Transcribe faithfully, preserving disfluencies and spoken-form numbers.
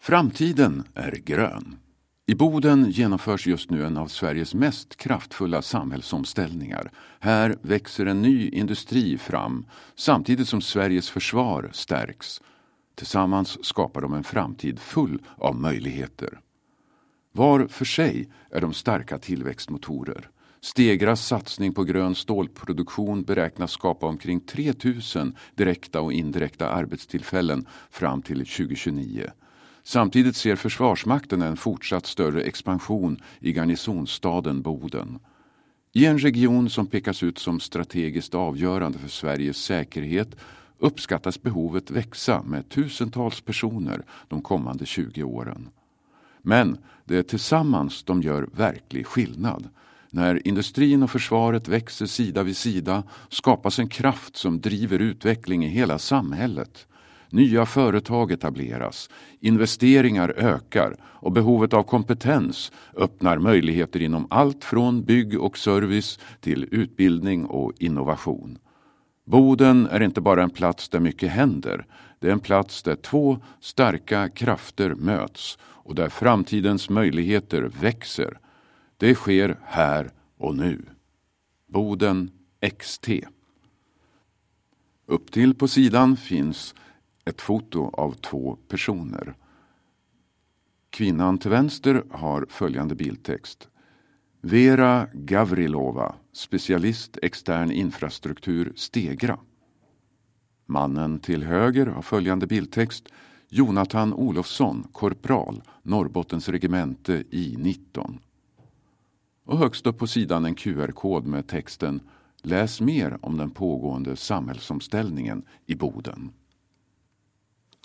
Framtiden är grön. I Boden genomförs just nu en av Sveriges mest kraftfulla samhällsomställningar. Här växer en ny industri fram, samtidigt som Sveriges försvar stärks. Tillsammans skapar de en framtid full av möjligheter. Var för sig är de starka tillväxtmotorer. Stegras satsning på grön stålproduktion beräknas skapa omkring tre tusen direkta och indirekta arbetstillfällen fram till tjugohundratjugonio. Samtidigt ser Försvarsmakten en fortsatt större expansion i garnisonsstaden Boden. I en region som pekas ut som strategiskt avgörande för Sveriges säkerhet uppskattas behovet växa med tusentals personer de kommande tjugo åren. Men det är tillsammans de gör verklig skillnad. När industrin och försvaret växer sida vid sida skapas en kraft som driver utveckling i hela samhället. Nya företag etableras, investeringar ökar och behovet av kompetens öppnar möjligheter inom allt från bygg och service till utbildning och innovation. Boden är inte bara en plats där mycket händer, det är en plats där två starka krafter möts och där framtidens möjligheter växer. Det sker här och nu. Boden X T. Upp till på sidan finns ett foto av två personer. Kvinnan till vänster har följande bildtext. Vera Gavrilova, specialist extern infrastruktur Stegra. Mannen till höger har följande bildtext. Jonathan Olofsson, korpral, Norrbottens regemente I nitton. Och högst upp på sidan en Q R-kod med texten Läs mer om den pågående samhällsomställningen i Boden.